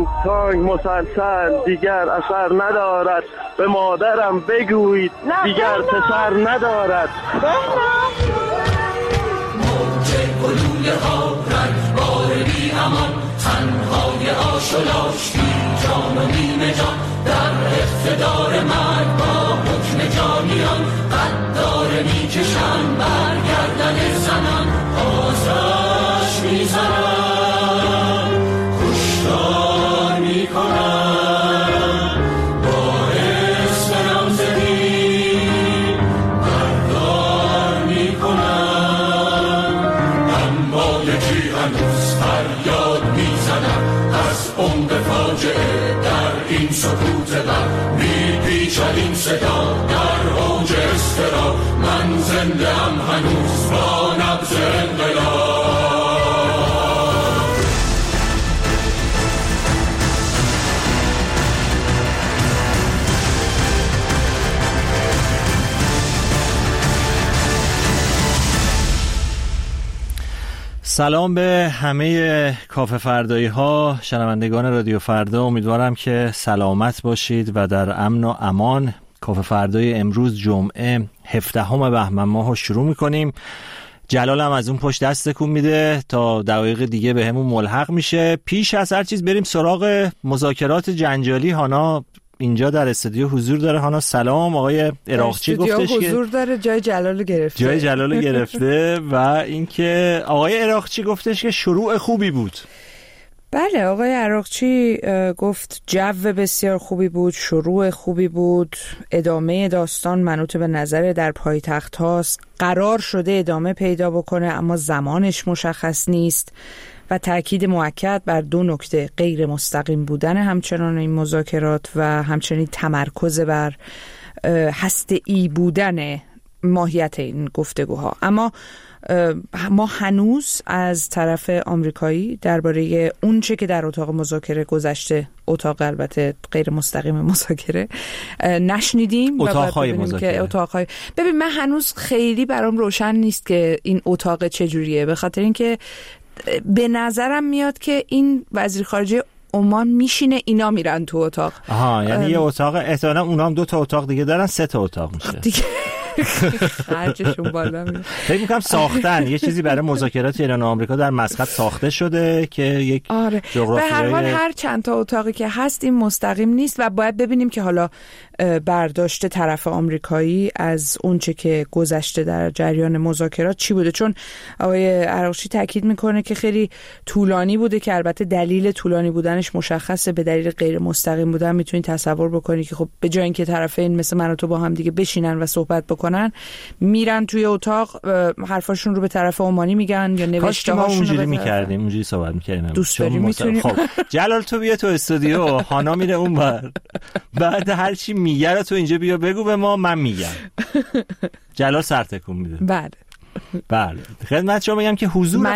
این تانک مسلسل دیگر اثر ندارد، به مادرم بگویید دیگر پسر ندارد. موج گلوله ها رنگبار بی امان، تنهای آش و لاش بی جان و نیمه جان، در اقتدار مرگ با حکم جانیان، قدار میکشن برگردن زنان، آزش میزنن کشتار میکنن، باعث نامزدی بردار میکنن، اما یکی هنوز فریاد میزنن از عمق فاجعه در این سکوت بر، میپیچد این صدا در اوج اضطراب، من زنده ام هنوز با نبض انقلاب. سلام به همه کافه فردایی ها، شنوندگان رادیو فردا. امیدوارم که سلامت باشید و در امن و امان. کافه فردای امروز جمعه 17 بهمن ماه شروع میکنیم. جلال هم از اون پشت دست تکون میده تا دقایق دیگه به همون ملحق میشه. پیش از هر چیز بریم سراغ مذاکرات جنجالی. هانا اینجا در استودیو حضور داره. هانا سلام. آقای عراقچی گفتش که حضور داره، جای جلال گرفته. جای جلال گرفته و اینکه آقای عراقچی گفتش که شروع خوبی بود. بله، آقای عراقچی گفت جو بسیار خوبی بود، شروع خوبی بود، ادامه داستان منوط به نظر در پایتخت هاست، قرار شده ادامه پیدا بکنه اما زمانش مشخص نیست و تأکید موکد بر دو نکته: غیر مستقیم بودن همچنان این مذاکرات و همچنین تمرکز بر هسته‌ای بودن ماهیت این گفتگوها. اما ما هنوز از طرف آمریکایی درباره اون چه که در اتاق مذاکره گذشته، اتاق البته غیر مستقیم مذاکره، نشنیدیم. اتاقهای مذاکره، ببین من هنوز خیلی برام روشن نیست که این اتاق چجوریه، به خاطر اینکه به نظرم میاد که این وزیر خارجه عمان میشینه، اینا میرن تو اتاق. یعنی یه اتاق، احتمالاً اونا هم 2 تا اتاق دیگه دارن، 3 تا اتاق میشه دیگه. خرجشون بالا میره. فکر می‌کنم ساختن یه چیزی برای مذاکرات ایران و آمریکا در مسقط ساخته شده که یک جغرافیای، به هر حال هر چند تا اتاقی که هست این مستقیم نیست و باید ببینیم که حالا برداشت طرف آمریکایی از اونچه که گذشته در جریان مذاکرات چی بوده. چون آقای عراقچی تاکید میکنه که خیلی طولانی بوده که البته دلیل طولانی بودنش مشخصه، به دلیل غیر مستقیم بودن میتونید تصور بکنید که خب به جای اینکه طرفین مثل من و تو با هم دیگه بشینن و صحبت بکنن، میرن توی اتاق حرفاشون رو به طرف عمانی میگن یا نوشته هاشون رو اونجوری میکردیم، اونجوری صحبت میکردیم. دوست داری میتونیم. خب جلال تو بیا تو استودیو، هانا میره اونور، بعد هر چی میگه رو تو اینجا بیا بگو به ما، من میگم. جلال سر تکون میده. بله خدمت شما بگم که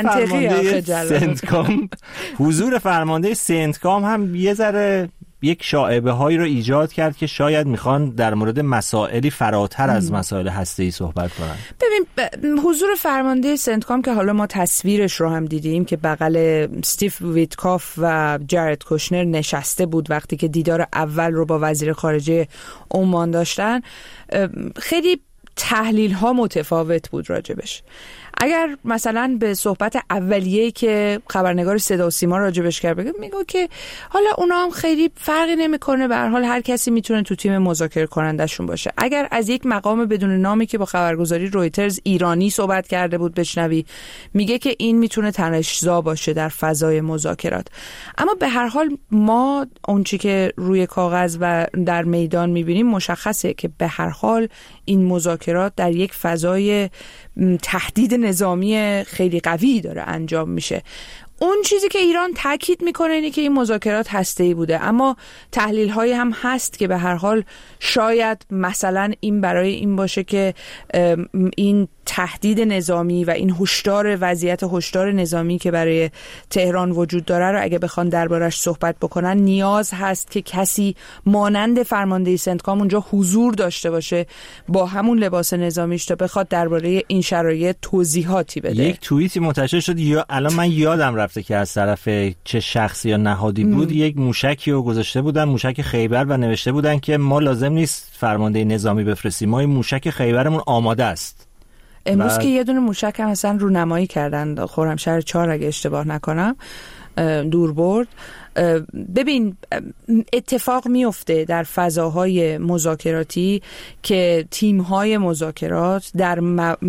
حضور فرمانده سنتکام هم یه ذره یک شائبه هایی رو ایجاد کرد که شاید میخوان در مورد مسائلی فراتر از مسائل هسته‌ای صحبت کنن. ببین حضور فرمانده سنتکام که حالا ما تصویرش رو هم دیدیم که بغل استیو ویتکاف و جارد کوشنر نشسته بود وقتی که دیدار اول رو با وزیر خارجه عمان داشتن، خیلی تحلیل ها متفاوت بود راجبش. اگر مثلا به صحبت اولیه‌ای که خبرنگار صدا و سیما راجبش کرد بگه، میگه که حالا اونا هم خیلی فرقی نمیکنه، به هر حال هر کسی میتونه تو تیم مذاکره کنندشون باشه. اگر از یک مقام بدون نامی که با خبرگزاری رویترز ایرانی صحبت کرده بود بشنوی، میگه که این میتونه تنش‌زا باشه در فضای مذاکرات. اما به هر حال ما اونچه که روی کاغذ و در میدان میبینیم مشخصه که به هر حال این مذاکرات در یک فضای تهدید نظامی خیلی قوی داره انجام میشه. اون چیزی که ایران تاکید میکنه اینه که این مذاکرات هسته‌ای بوده، اما تحلیل های هم هست که به هر حال شاید مثلا این برای این باشه که این تهدید نظامی و این وضعیت هشدار نظامی که برای تهران وجود داره رو اگه بخوان دربارش صحبت بکنن، نیاز هست که کسی مانند فرمانده سنتکام اونجا حضور داشته باشه با همون لباس نظامیش تا بخواد درباره این شرایط توضیحاتی بده. یک توییتی منتشر شد الان من یادم رفته که از طرف چه شخصی یا نهادی بود، یک موشکی رو گذاشته بودن، موشک خیبر، و نوشته بودن که ما لازم نیست فرمانده نظامی بفرستیم، ما این موشک خیبرمون آماده است. امروز که یه دونه موشک هم مثلا رونمایی کردن خرمشهر 4 اگه اشتباه نکنم، دور برد. ببین اتفاق میفته در فضاهای مذاکراتی که تیم‌های مذاکرات در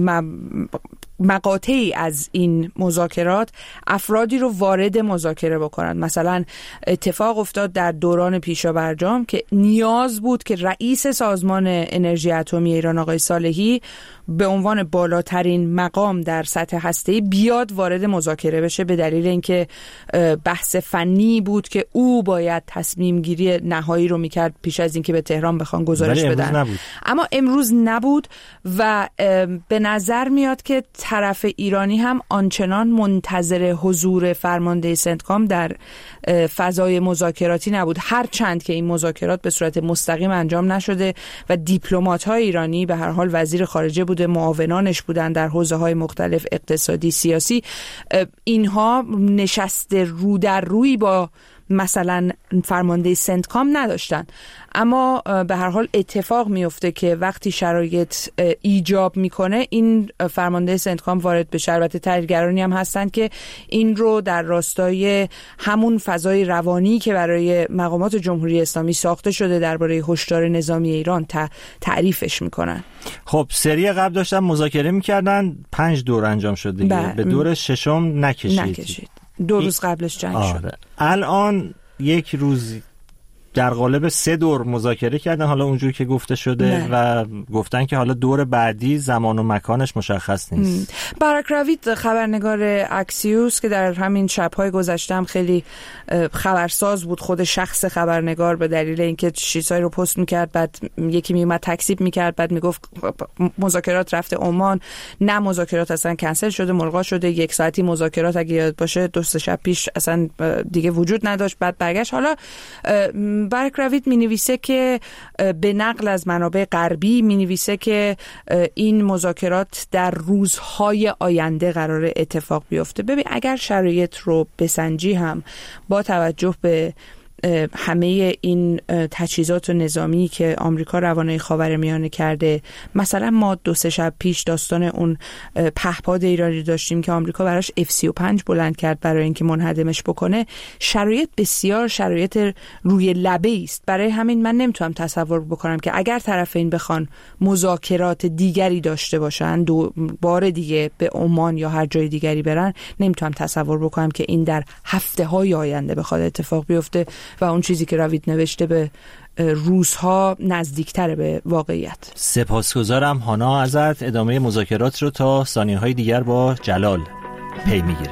مقاطعی از این مذاکرات افرادی رو وارد مذاکره بکنن. مثلا اتفاق افتاد در دوران پیشابرجام که نیاز بود که رئیس سازمان انرژی اتمی ایران آقای صالحی به عنوان بالاترین مقام در سطح هسته‌ای بیاد وارد مذاکره بشه، به دلیل اینکه بحث فنی بود که او باید تصمیم گیری نهایی رو میکرد پیش از اینکه به تهران بخوان گزارش بدن. اما امروز نبود و به نظر میاد که طرف ایرانی هم آنچنان منتظر حضور فرمانده سنتکام در فضای مذاکراتی نبود، هرچند که این مذاکرات به صورت مستقیم انجام نشده و دیپلمات‌های ایرانی، به هر حال وزیر خارجه بوده، معاونانش بودن در حوزه‌های مختلف اقتصادی، سیاسی، اینها نشسته رو در روی با مثلا فرمانده سنتکام نداشتن. اما به هر حال اتفاق میفته که وقتی شرایط ایجاب میکنه این فرمانده سنتکام وارد بشه. البته تحلیلگرانی هم هستن که این رو در راستای همون فضای روانی که برای مقامات جمهوری اسلامی ساخته شده درباره هشدار نظامی ایران تعریفش میکنن. خب سری قبل داشتن مذاکره میکردن، 5 دور انجام شد دیگه، به دور ششم نکشید. 2 روز قبلش جنگ شد. الان یک روز در قالب 3 دور مذاکره کردن، حالا اونجوری که گفته شده و گفتن که حالا دور بعدی زمان و مکانش مشخص نیست. باراک راوید خبرنگار اکسیوس که در همین شب‌های گذشته هم خیلی خبرساز بود، خود شخص خبرنگار، به دلیل اینکه چیزایی رو پست می‌کرد، بعد یکی میومد تکذیب می‌کرد، بعد میگفت مذاکرات رفته عمان، نه مذاکرات اصلا کنسل شده، ملغا شده، 1 ساعتی مذاکرات اگه یاد باشه 2 شب پیش اصلا دیگه وجود نداشت، بعد برگشت. حالا باراک راوید می‌نویسه که به نقل از منابع غربی می‌نویسه که این مذاکرات در روزهای آینده قرار اتفاق بیفته. ببین اگر شرایط رو بسنجی هم با توجه به همه این تجهیزات نظامی که آمریکا روانه خاورمیانه کرده، مثلا ما 2-3 شب پیش داستان اون پهپاد ایرانی داشتیم که آمریکا براش F-35 بلند کرد برای اینکه منهدمش بکنه. شرایط بسیار شرایط روی لبه است. برای همین من نمیتونم تصور بکنم که اگر طرفین بخوان مذاکرات دیگری داشته باشن، 2 بار دیگه به عمان یا هر جای دیگری برن، نمیتونم تصور بکنم که این در هفته‌های آینده بخواد اتفاق بیفته و اون چیزی که راوید نوشته به روزها نزدیکتره به واقعیت. سپاسگزارم هانا ازت. ادامه مذاکرات رو تا ثانیه‌های دیگر با جلال پی میگیریم.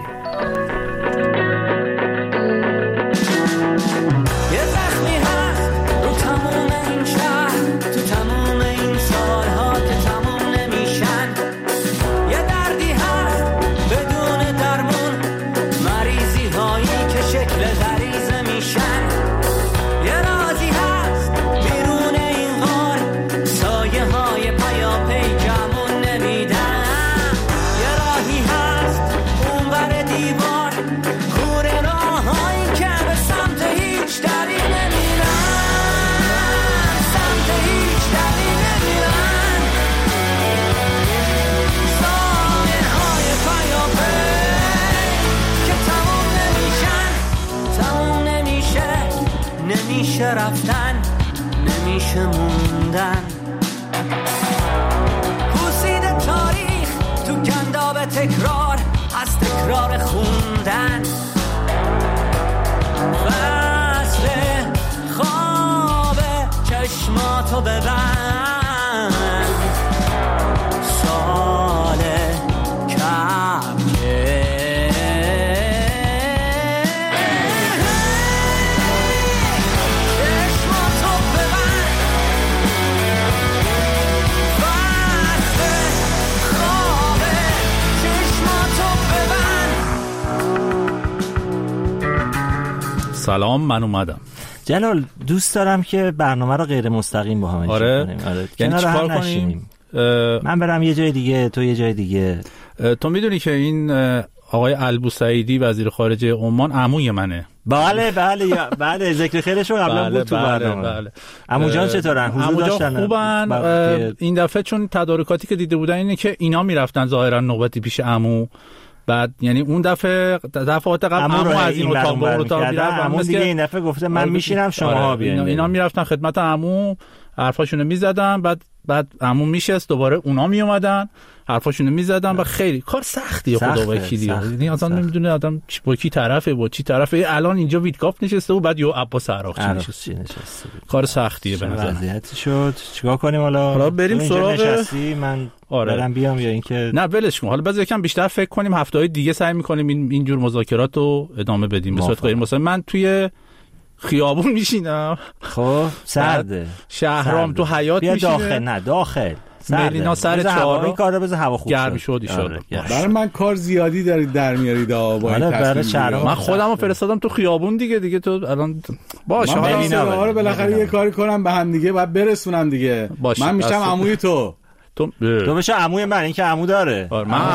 نمیشه رفتن، نمیشه موندن، پوسید تاریخ تو گنداب تکرار، از تکرار خوندن، فصل خواب چشماتو ببند، سال کمیه سلام، من اومدم. جلال دوست دارم که برنامه رو غیر مستقیم با هم اجرا کنیم. یعنی چیکار کنیم؟ من برم یه جای دیگه، تو یه جای دیگه. تو میدونی که این آقای البوسعیدی وزیر خارجه عمان عموی منه. بله ذکر خیرش رو قبلا بود تو برنامه. بله. عمو جان چطورن؟ حضور داشتن؟ خوبن. این دفعه چون تدارکاتی که دیده بودن اینه که اینا میرفتن ظاهرا نوبتی پیش عمو، بعد یعنی اون دفعات قبل عمو از این اتاق به اون اتاق میرفت، عمو دیگه این دفعه گفته من میشینم شماها بیاین. اینا میرفتن خدمت عمو، حرفاشونو میزدن، بعد عمو میشست، دوباره اونا میومدن حرفاشونو میزدن و خیلی کار سختیه خدا وکیلی. یعنی اصلا نمیدونه آدم با کی طرفه با چی طرفه. الان اینجا ویتکاف نشسته و بعد یه عباس عراقچی نشسته. کار سختیه به نظر. وضعیتی شد. چیکار کنیم حالا بریم سراغ من برم بیام یا اینکه نه ولش کن. حالا بذار یکم بیشتر فکر کنیم، هفته‌های دیگه سعی می‌کنیم این جور مذاکرات رو ادامه بدیم به صورت غیر مستقیم. من توی خیابون میشینم، خب سرده شهرام تو حیاط میشینه، داخل ملینا سر چهار این کارو بذار هوا خوب گرم شد ان شاء الله. برای من کار زیادی دارید در میارید با این تصمیم. من خودمو فرستادم تو خیابون دیگه تو الان باشه ملینا رو بالاخره یه کاری کنم به هم دیگه، بعد برسونم دیگه. من میشم عموی تو بشه عموی من، این که عمو داره.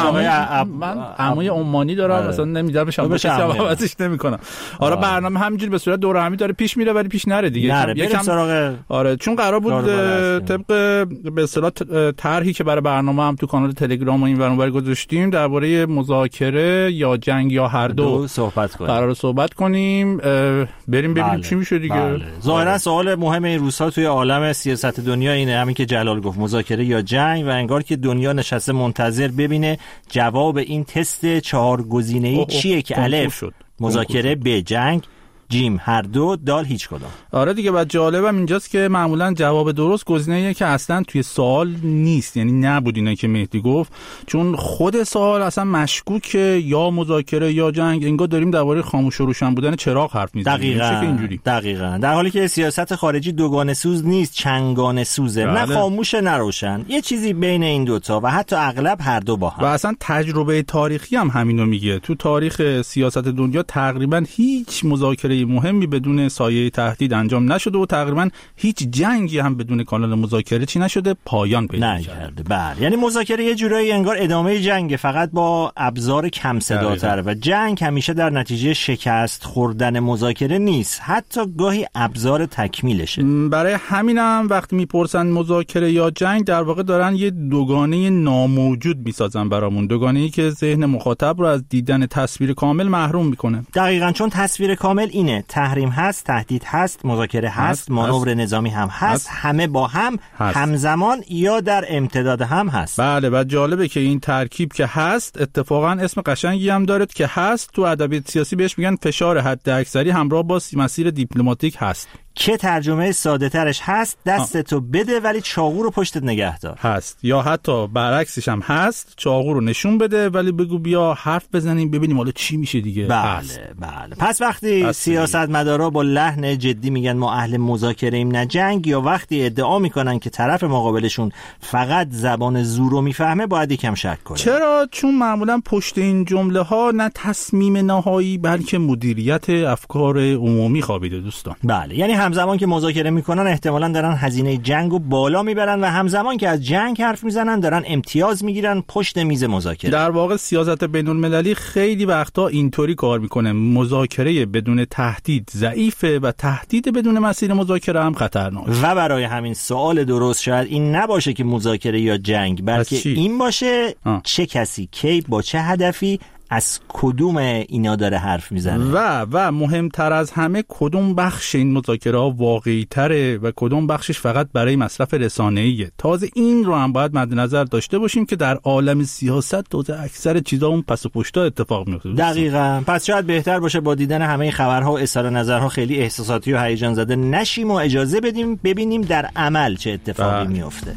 من عموی عمانی دارم، اصلا نمیذارم بشه عوضش نمیکنم. آره برنامه همینجوری به صورت دور همی داره پیش میره ولی پیش نره دیگه. یکم سراغ چون قرار بود طبق به اصطلاح طرحی که برای برنامه هم تو کانال تلگرام و این ور گذاشتیم درباره مذاکره یا جنگ یا هر دو صحبت کنیم. قرار صحبت کنیم، بریم ببینیم چی میشه دیگه. ظاهرا سوال مهم این روزها توی عالم سیاست دنیا اینه، همین که جلال گفت، مذاکره یا جنگ، و انگار که دنیا نشسته منتظر ببینه جواب این تست 4 گزینه‌ای چیه که الف مذاکره، ب جنگ، جیم هر دو، دال هیچ کدام. آره دیگه. بعد جالبم اینجاست که معمولا جواب درست گزینه‌ایه که اصلا توی سوال نیست، یعنی نبود اینا که مهدی گفت، چون خود سوال اصلا مشکوکه، یا مذاکره یا جنگ. انگار داریم درباره خاموش و روشن بودن چراغ حرف میزنیم. دقیقاً در حالی که سیاست خارجی دوگانه سوز نیست، چنگانه سوزه. نه خاموش نه روشن، یه چیزی بین این دوتا و حتی اغلب هر دو با هم. و اصلا تجربه تاریخی هم همینو میگه. تو تاریخ سیاست دنیا تقریبا هیچ مذاکره مهمی بدون سایه تهدید انجام نشده و تقریبا هیچ جنگی هم بدون کانال مذاکره چی نشده، پایان پیدا نکرده. بله، یعنی مذاکره یه جورایی انگار ادامه جنگ، فقط با ابزار کم صداتر، و جنگ همیشه در نتیجه شکست خوردن مذاکره نیست، حتی گاهی ابزار تکمیلشه. برای همینم وقتی میپرسن مذاکره یا جنگ، در واقع دارن یه دوگانه ناموجود میسازن برامون، دوگانه‌ای که ذهن مخاطب رو از دیدن تصویر کامل محروم میکنه. دقیقاً، چون تصویر کامل اینه: تحریم هست، تهدید هست، مذاکره هست، مانور نظامی هم هست، همه با هم هست. همزمان یا در امتداد هم هست. بله، و جالبه که این ترکیب که هست اتفاقا اسم قشنگی هم داره که هست. تو ادبیات سیاسی بهش میگن فشار حداکثری همراه با مسیر دیپلماتیک هست، که ترجمه ساده ترش هست دستتو بده ولی چاقو رو پشتت نگه دار. هست، یا حتی برعکسش هم هست، چاقو رو نشون بده ولی بگو بیا حرف بزنیم ببینیم حالا چی میشه دیگه. بله. پس وقتی سیاستمدارا با لحن جدی میگن ما اهل مذاکره ایم نه جنگ، یا وقتی ادعا میکنن که طرف مقابلشون فقط زبان زور رو میفهمه، باید یکم شک کنه. چرا؟ چون معمولا پشت این جمله ها نه تصمیم نهایی بلکه مدیریت افکار عمومی خوابیده دوستان. بله، یعنی همزمان که مذاکره میکنن احتمالاً دارن هزینه جنگو بالا میبرن و همزمان که از جنگ حرف میزنن دارن امتیاز میگیرن پشت میز مذاکره. در واقع سیاست بین‌المللی خیلی وقتا اینطوری کار میکنه، مذاکره بدون تهدید ضعیفه و تهدید بدون مسیر مذاکره هم خطرناک. و برای همین سوال درست شاید این نباشه که مذاکره یا جنگ، بلکه این باشه چه کسی کی با چه هدفی از کدوم اینا داره حرف میزنه و مهمتر از همه کدوم بخش این مذاکره ها واقعی تره و کدوم بخشش فقط برای مصرف رسانه‌ایه. تازه این رو هم باید مد نظر داشته باشیم که در عالم سیاست تازه اکثر چیزا اون پس و پشتا اتفاق میفته. دقیقاً. پس شاید بهتر باشه با دیدن همه خبرها و اظهار نظرها خیلی احساساتی و هیجان زده نشیم و اجازه بدیم ببینیم در عمل چه اتفاقی میفته.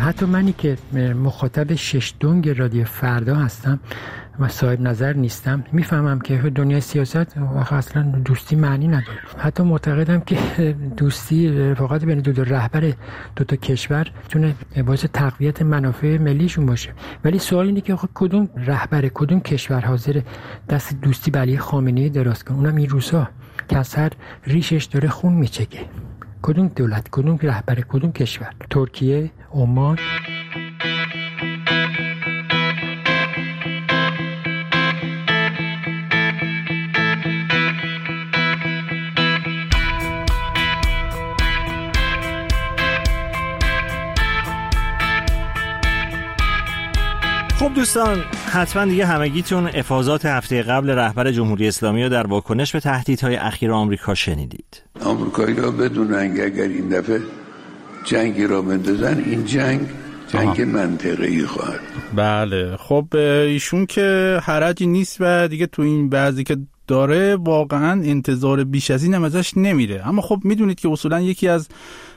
حتی منی که مخاطب 6 دنگ رادیو فردا هستم و صاحب نظر نیستم، میفهمم که دنیای سیاست اصلا دوستی معنی نداره. حتی معتقدم که دوستی رفاقت بین دو رهبر دو تا کشور تونه باعث تقویت منافع ملیشون باشه. ولی سوال اینه که کدوم رهبر کدوم کشور حاضر دست دوستی به علی خامنه‌ای دراز کنه، اونم این روزها که از هر ریشش داره خون میچکه؟ کدوم دولت، کدوم رهبر، کدوم کشور؟ ترکیه، عمان؟ خب دوستان، حتما دیگه همگیتون افاضات هفته قبل رهبر جمهوری اسلامی رو در واکنش به تهدیدهای اخیر آمریکا شنیدید. آمریکایی‌ها بدونن اگر این دفعه جنگی را بندازن، این جنگ منطقه‌ای خواهد. بله، خب ایشون که حرجی نیست و دیگه تو این بعضی که داره واقعا انتظار بیش از این هم ازش نمیره. اما خب میدونید که اصولا یکی از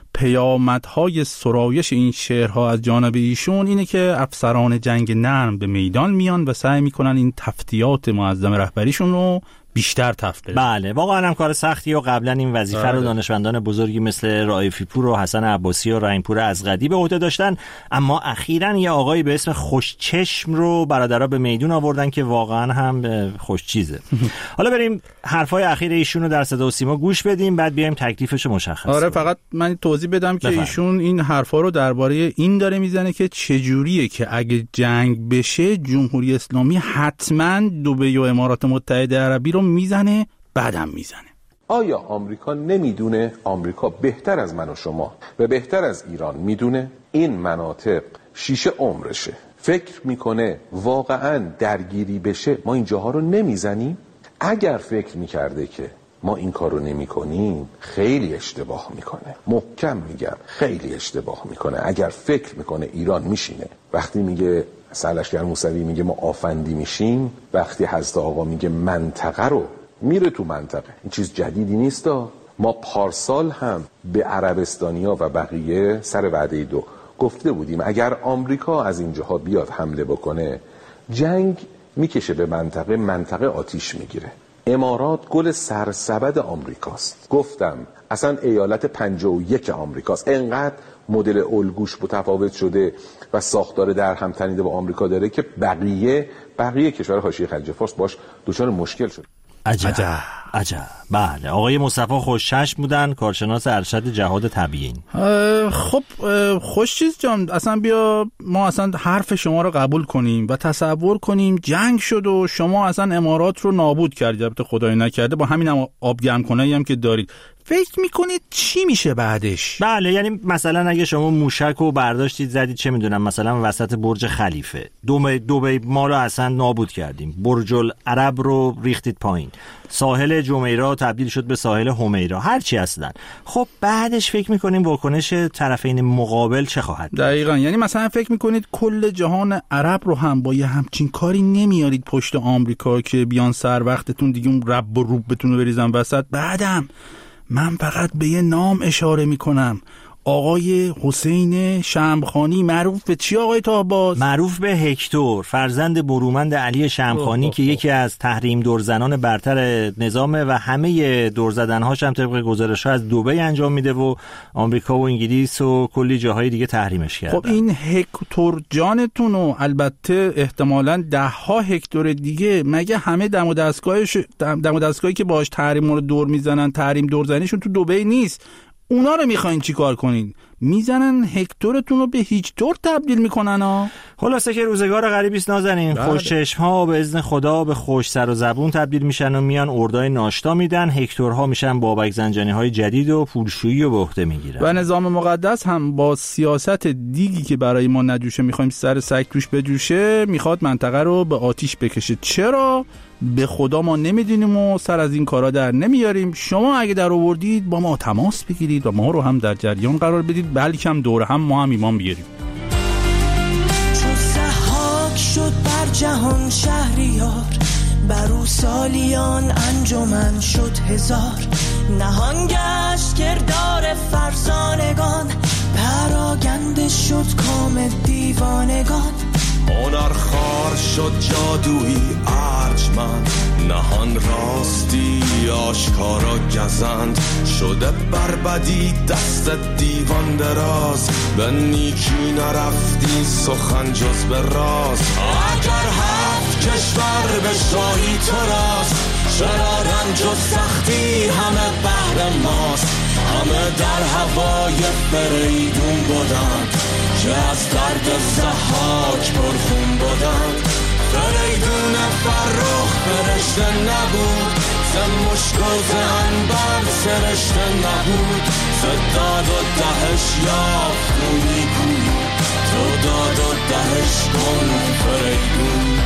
پیامدهای سرایش این شعرها از جانب ایشون اینه که افسران جنگ نرم به میدان میان و سعی میکنن این تفتیات معظم رهبریشون رو بیشتر تفت. بله، واقعا هم کار سختیه و قبلا این وظیفه رو دانشمندان بزرگی مثل رائفی پور و حسن عباسی و رحیم‌پور ازغدی به عهده داشتن، اما اخیراً یه آقایی به اسم خوشچشم رو برادرها به میدون آوردن که واقعا هم خوش چیزه. حالا بریم حرفای اخیر ایشون رو در صدا و سیما گوش بدیم، بعد بیایم تکلیفش رو مشخص کنیم. فقط من توضیح بدم که ایشون این حرفا رو درباره این داره میزنه که چجوریه که اگه جنگ بشه جمهوری اسلامی حتما دبی و امارات متحده عربی رو میزنه، بعدم میزنه. آیا آمریکا نمیدونه؟ آمریکا بهتر از من و شما و بهتر از ایران میدونه این مناطق شیشه عمرشه. فکر میکنه واقعا درگیری بشه ما این جاها رو نمیزنیم؟ اگر فکر میکرده که ما این کار رو نمی کنیم خیلی اشتباه میکنه. محکم میگم خیلی اشتباه میکنه. اگر فکر میکنه ایران میشینه وقتی میگه سرلشکر موسوی میگه ما آفندی میشیم، وقتی حضرت آقا میگه منطقه رو میره تو منطقه، این چیز جدیدی نیست. ما پارسال هم به عربستانیا و بقیه سر وعده 2 گفته بودیم اگر آمریکا از اینجاها بیاد حمله بکنه جنگ میکشه به منطقه آتیش میگیره. امارات گل سرسبد آمریکاست. گفتم اصلا ایالت 51 آمریکاست. انقدر مدل الگوش متفاوت شده و ساختار در هم تنیده با آمریکا داره که بقیه کشور حاشیه خلیج فارس باش دچار مشکل شد. عجب. بله، آقای مصطفی خوشچشم بودن، کارشناس ارشد جهاد تبیین. خب خوشچیز جان، اصلا بیا ما اصلا حرف شما رو قبول کنیم و تصور کنیم جنگ شد و شما اصلا امارات رو نابود کردید، البته خدای نکرده، با همین هم آب گرم کنایی هم که دارید، فکر میکنید چی میشه بعدش؟ بله، یعنی مثلا اگه شما موشک رو برداشتید زدید چه میدونم مثلا وسط برج خلیفه، دبی ما رو اصلا نابود کردیم، برج العرب رو ریختید پایین، ساحل جمیرا تبدیل شد به ساحل حمیرا، هر چی اصلا. خب بعدش فکر میکنیم واکنش طرفین مقابل چه خواهد؟ دقیقاً، یعنی مثلا فکر میکنید کل جهان عرب رو هم با یه همچین کاری نمیارید پشت آمریکا که بیان سر وقتتون دیگه اون رب و روب بتونه بریزن وسط؟ بعدم من فقط به یه نام اشاره میکنم، آقای حسین شمخانی، معروف به چی آقای طاهباز؟ معروف به هکتور، فرزند برومند علی شمخانی که یکی از تحریم دورزنان برتر نظامه و همه دورزدنهاش هم طبق گزارش‌ها از دبی انجام میده و آمریکا و انگلیس و کلی جاهای دیگه تحریمش کردن. خب این هکتور جانتون و البته احتمالاً 10 هکتور دیگه مگه همه دم و دستگاهی که باهاش تحریم رو دور میزنن، تحریم دورزنیشون تو دبی نیست؟ اونا رو میخواین چی کار کنین؟ میزنن هکتورتون رو به هیچ طور تبدیل میکنن ها. خلاصه که روزگار غریبیست نازنین. خوشچشم ها به اذن خدا به خوش سر و زبون تبدیل میشن و میان اردای ناشتا میدن، هکتورها میشن بابک زنجانی های جدید و پولشویی و به عهده میگیرن. و نظام مقدس هم با سیاست دیگی که برای ما نجوشه میخوایم سر سگ توش بجوشه، میخواد منطقه رو به آتیش بکشه. چرا؟ به خدا ما نمیدونیم و سر از این کارا در نمیاریم. شما اگه در آوردید با ما تماس بگیرید و ما رو هم در جریان قرار بدید، بلکه هم دور هم ما هم ایمان بیاریم. چون ضحاک شد بر جهان شهریار، برو سالیان انجمن شد 1000، نهان گشت کردار فرزانگان، پراگنده شد کام دیوانگان. هنر خار شد جادویی ارجمند، نهان راستی آشکارا گزند. شده بربدی دست دیوان دراز، به نیکی نرفتی سخن جز به راز. اگر 7 کشور به شاهی تو راست، چرا رنج و سختی همه بهر ماست. همه در هوای فریدون بودند، که از درد ضحاک پرخون بودند. فریدون فرخ فرشته نبود، ز مشک و ز عنبر سرشته نبود. ز داد و دهش یافت نیکویی، تو داد و دهش کن فریدون.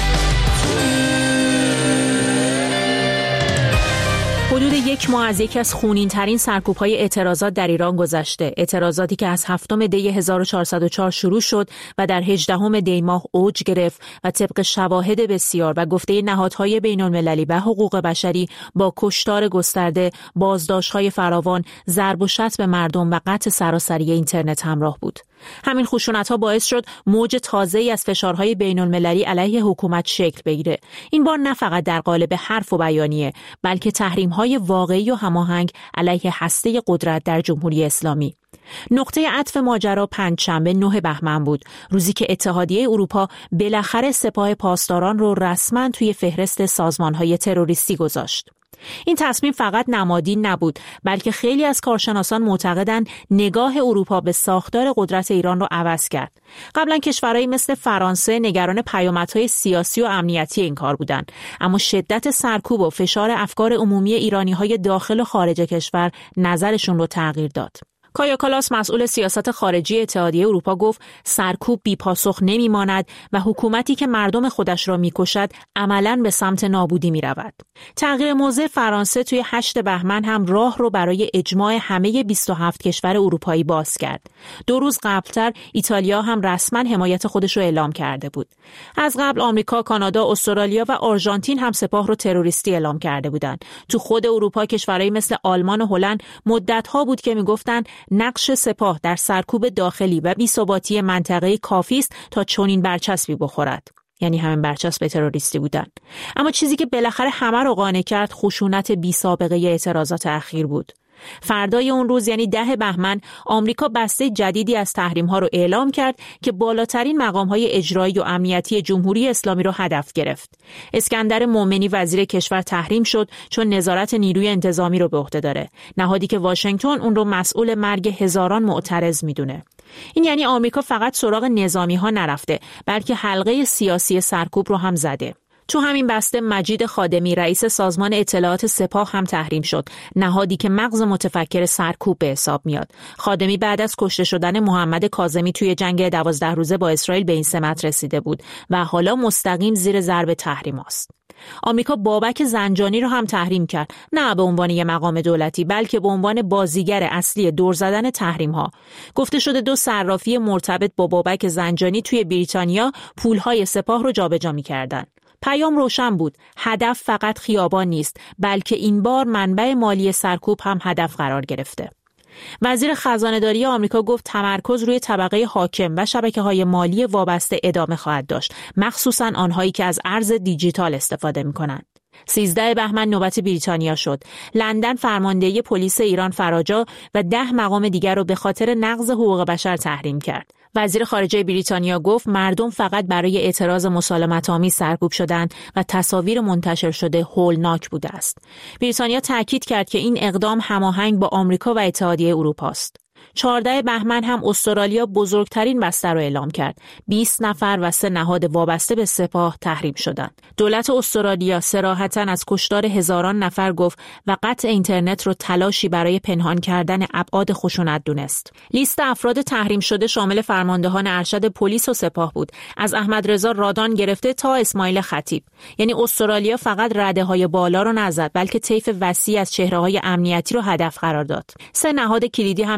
حدود 1 ماه از یکی از خونین‌ترین سرکوب‌های اعتراضات در ایران گذشته. اعتراضاتی که از 7 دی 1404 شروع شد و در 18 دی ماه اوج گرفت و طبق شواهد بسیار و گفته نهادهای بین‌المللی و حقوق بشری با کشتار گسترده، بازداشت‌های فراوان، ضرب و شتم به مردم و قطع سراسری اینترنت همراه بود. همین خشونت‌ها باعث شد موج تازه‌ای از فشارهای بین‌المللی علیه حکومت شکل بگیره. این بار نه فقط در قالب حرف و بیانیه، بلکه تحریم‌های واقعی و هماهنگ علیه هسته قدرت در جمهوری اسلامی. نقطه عطف ماجرا پنجشنبه 9 بهمن بود، روزی که اتحادیه اروپا بالاخره سپاه پاسداران رو رسما توی فهرست سازمان‌های تروریستی گذاشت. این تصمیم فقط نمادین نبود، بلکه خیلی از کارشناسان معتقدند نگاه اروپا به ساختار قدرت ایران رو عوض کرد. قبلا کشورهایی مثل فرانسه نگران پیامدهای سیاسی و امنیتی این کار بودند، اما شدت سرکوب و فشار افکار عمومی ایرانی‌های داخل و خارج کشور نظرشون رو تغییر داد. کایا کالاس مسئول سیاست خارجی اتحادیه اروپا گفت سرکوب بی‌پاسخ نمی‌ماند و حکومتی که مردم خودش را می‌کشد عملاً به سمت نابودی می‌رود. تغییر موضع فرانسه توی 8 بهمن هم راه رو برای اجماع همه 27 کشور اروپایی باز کرد. 2 روز قبلتر ایتالیا هم رسما حمایت خودش رو اعلام کرده بود. از قبل آمریکا، کانادا، استرالیا و آرژانتین هم سپاه رو تروریستی اعلام کرده بودند. تو خود اروپا کشورهای مثل آلمان و هلند مدت‌ها بود که می‌گفتند نقش سپاه در سرکوب داخلی و بی‌ثباتی منطقه‌ای کافی است تا چنین برچسبی بخورد. یعنی همین برچسب تروریستی بودن. اما چیزی که بالاخره همه رو قانع کرد خشونت بی‌سابقه اعتراضات اخیر بود. فردای اون روز یعنی 10 بهمن آمریکا بسته جدیدی از تحریم‌ها رو اعلام کرد که بالاترین مقام‌های اجرایی و امنیتی جمهوری اسلامی رو هدف گرفت. اسکندر مومنی وزیر کشور تحریم شد چون نظارت نیروی انتظامی رو به عهده داره. نهادی که واشنگتن اون رو مسئول مرگ هزاران معترض میدونه. این یعنی آمریکا فقط سراغ نظامی‌ها نرفته، بلکه حلقه سیاسی سرکوب رو هم زده. تو همین بسته مجید خادمی رئیس سازمان اطلاعات سپاه هم تحریم شد، نهادی که مغز متفکر سرکوب به حساب میاد. خادمی بعد از کشته شدن محمد کاظمی توی جنگ 12 روزه با اسرائیل به این سمت رسیده بود و حالا مستقیم زیر ضرب تحریم است. آمریکا بابک زنجانی رو هم تحریم کرد، نه به عنوان یک مقام دولتی بلکه به عنوان بازیگر اصلی دور زدن تحریم ها. گفته شده 2 صرافی مرتبط با بابک زنجانی توی بریتانیا پولهای سپاه رو جابجا می‌کردن. پیام روشن بود، هدف فقط خیابان نیست، بلکه این بار منبع مالی سرکوب هم هدف قرار گرفته. وزیر خزانه‌داری آمریکا گفت تمرکز روی طبقه حاکم و شبکه‌های مالی وابسته ادامه خواهد داشت، مخصوصاً آنهایی که از ارز دیجیتال استفاده می‌کنند. 13 بهمن نوبت بریتانیا شد. لندن فرماندهی پلیس ایران فراجا و 10 مقام دیگر را به خاطر نقض حقوق بشر تحریم کرد. وزیر خارجه بریتانیا گفت مردم فقط برای اعتراض مسالمت‌آمیز سرکوب شدند و تصاویر منتشر شده هولناک بوده است. بریتانیا تاکید کرد که این اقدام هماهنگ با آمریکا و اتحادیه اروپا است. 14 بهمن هم استرالیا بزرگترین بسته را اعلام کرد. 20 نفر و 3 نهاد وابسته به سپاه تحریم شدند. دولت استرالیا صراحتاً از کشتار هزاران نفر گفت و قطع اینترنت رو تلاشی برای پنهان کردن ابعاد خشونت دونست. لیست افراد تحریم شده شامل فرماندهان ارشد پلیس و سپاه بود، از احمد رضا رادان گرفته تا اسماعیل خطیب. یعنی استرالیا فقط رده‌های بالا رو نزد، بلکه طیف وسیع از چهره‌های امنیتی رو هدف قرار داد. 3 نهاد کلیدی هم تحریم شدند.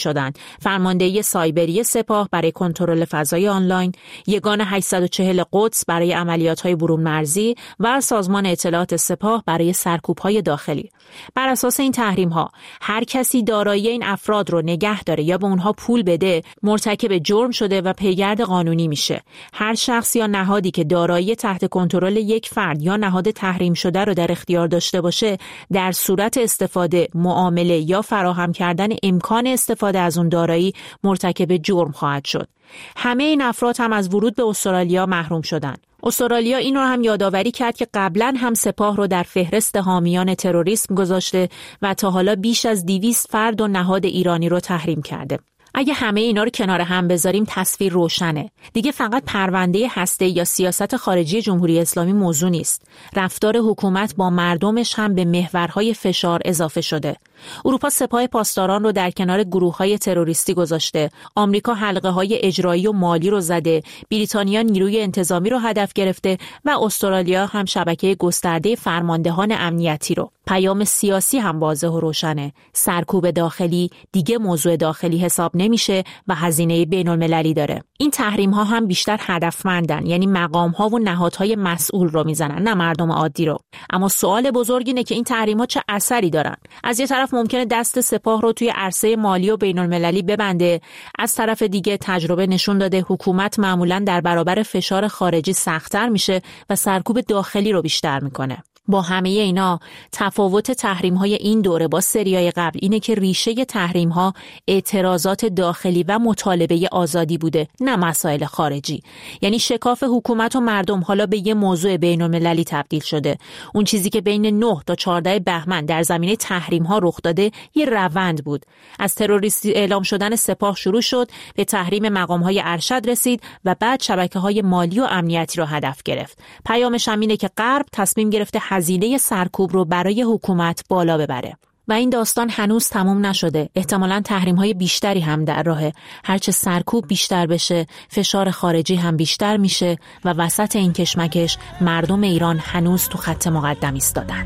شدند: فرماندهی سایبری سپاه برای کنترل فضای آنلاین، یگان 840 قدس برای عملیات‌های برون مرزی و سازمان اطلاعات سپاه برای سرکوب‌های داخلی. بر اساس این تحریم‌ها هر کسی دارایی این افراد رو نگه داره یا به اونها پول بده مرتکب جرم شده و پیگرد قانونی میشه. هر شخص یا نهادی که دارایی تحت کنترل یک فرد یا نهاد تحریم شده رو در اختیار داشته باشه، در صورت استفاده، معامله یا فراهم کردن امکان استفاده از اون دارایی مرتکب جرم خواهد شد. همه این افراد هم از ورود به استرالیا محروم شدند. استرالیا این رو هم یادآوری کرد که قبلا هم سپاه رو در فهرست حامیان تروریسم گذاشته و تا حالا بیش از 200 فرد و نهاد ایرانی رو تحریم کرده. اگه همه اینا رو کنار هم بذاریم تصویر روشنه. دیگه فقط پرونده هسته یا سیاست خارجی جمهوری اسلامی موضوع نیست. رفتار حکومت با مردمش هم به محورهای فشار اضافه شده. اروپا سپاه پاسداران رو در کنار گروه‌های تروریستی گذاشته. آمریکا حلقه‌های اجرایی و مالی رو زده. بریتانیا نیروی انتظامی رو هدف گرفته و استرالیا هم شبکه گسترده فرماندهان امنیتی رو. پیام سیاسی هم واضح و روشنه. سرکوب داخلی دیگه موضوع داخلی حساب نمیشه و هزینه بین‌المللی داره. این تحریم‌ها هم بیشتر هدفمندن، یعنی مقام‌ها و نهادهای مسئول رو میزنن، نه مردم عادی رو. اما سوال بزرگ اینه که این تحریم‌ها چه اثری دارن؟ از یه طرف ممکنه دست سپاه رو توی عرصه مالی و بین‌المللی ببنده، از طرف دیگه تجربه نشون داده حکومت معمولاً در برابر فشار خارجی سخت‌تر میشه و سرکوب داخلی رو بیشتر میکنه. با همه اینا تفاوت تحریم‌های این دوره با سریای قبل اینه که ریشه تحریم‌ها اعتراضات داخلی و مطالبه آزادی بوده، نه مسائل خارجی. یعنی شکاف حکومت و مردم حالا به یه موضوع بین‌المللی تبدیل شده. اون چیزی که بین 9 تا 14 بهمن در زمینه تحریم‌ها رخ داده یه روند بود. از تروریستی اعلام شدن سپاه شروع شد، به تحریم مقام‌های ارشد رسید و بعد شبکه‌های مالی و امنیتی رو هدف گرفت. پیامش هم اینه که غرب تصمیم گرفته هزینه سرکوب رو برای حکومت بالا ببره. و این داستان هنوز تموم نشده. احتمالاً تحریم‌های بیشتری هم در راهه. هرچه سرکوب بیشتر بشه، فشار خارجی هم بیشتر میشه و وسط این کشمکش مردم ایران هنوز تو خط مقدم ایستادن.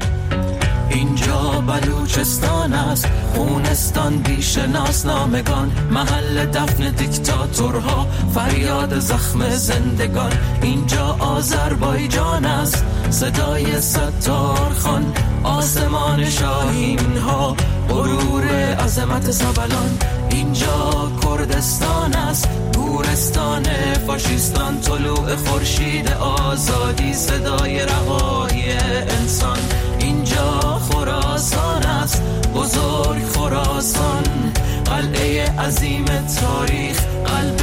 اینجا بلوچستان است، خونستان بیش ناسنامگان، محل دفن دیکتاتورها، فریاد زخم زندگان. اینجا آذربایجان است، صدای ستارخان، آسمان شاهین ها، غرور عظمت سبلان. اینجا کردستان است، گورستان فاشیستان، طلوع خورشید آزادی، صدای رهایی انسان. اینجا خراسان است، بزرگ خراسان، قلعه عظیم تاریخ، قلب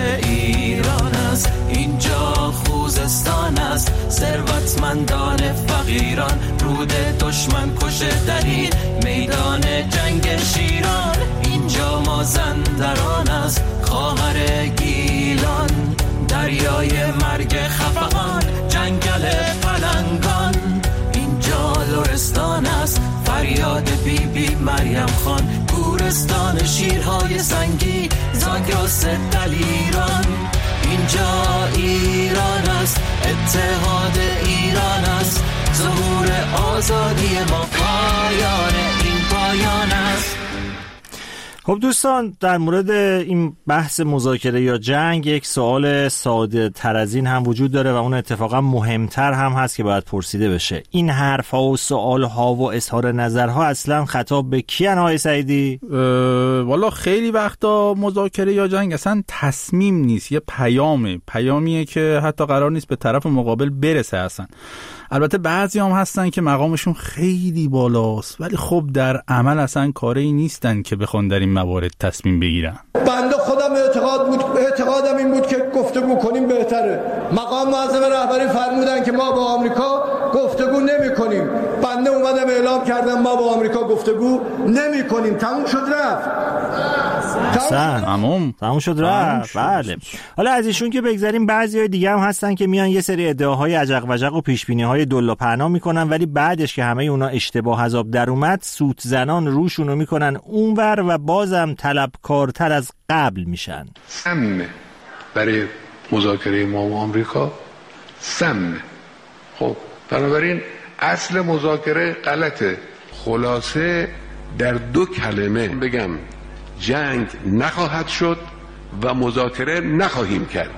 ایران است. اینجا خوزستان است، ثروتمندان فقیران، رود دشمن کشه در این میدان جنگ شیران. اینجا مازندران است، خواهر گیلان، دریای مرگ خفقان، جنگل پلنگان. اینجا لرستان است، فریاد بی بی مریم خان، گورستان شیرهای زنگی، زاگرس دلیران. اینجا ایران است، اتحاد ایران است، ظهور آزادی ما، پایان این پایان است. خب دوستان، در مورد این بحث مذاکره یا جنگ یک سوال ساده تر از این هم وجود داره و اون اتفاقا مهمتر هم هست که باید پرسیده بشه. این حرف‌ها و سوال‌ها و اظهار نظرها اصلا خطاب به کیان های سعیدی؟ والا خیلی وقتا مذاکره یا جنگ اصلا تصمیم نیست، یه پیامیه که حتی قرار نیست به طرف مقابل برسه اصلا. البته بعضی هم هستن که مقامشون خیلی بالاست ولی خب در عمل اصلا کاری نیستن که بخوان در این موارد تصمیم بگیرن. بنده خودم اعتقادم این بود که گفتگو کنیم بهتره. مقام معظم رهبری فرمودن که ما با آمریکا گفتگو نمی‌کنیم. بنده اومدم اعلام کردم ما با آمریکا گفتگو نمی‌کنیم. تموم شد رفت. تموم شد رفت. بله. حالا از ایشون که بگذاریم، بعضی‌های دیگه هم هستن که میان یه سری ادعاهای عجق وجق و پیش‌بینی‌های دلا پهنا میکنن ولی بعدش که همه اونا اشتباه از آب در اومد، سوت زنان روشونو میکنن اونور و بازم طلبکارتر از قبل میشن. سم برای مذاکره ما و آمریکا سم. خب بنابراین اصل مذاکره غلطه. خلاصه در 2 کلمه بگم، جنگ نخواهد شد و مذاکره نخواهیم کرد.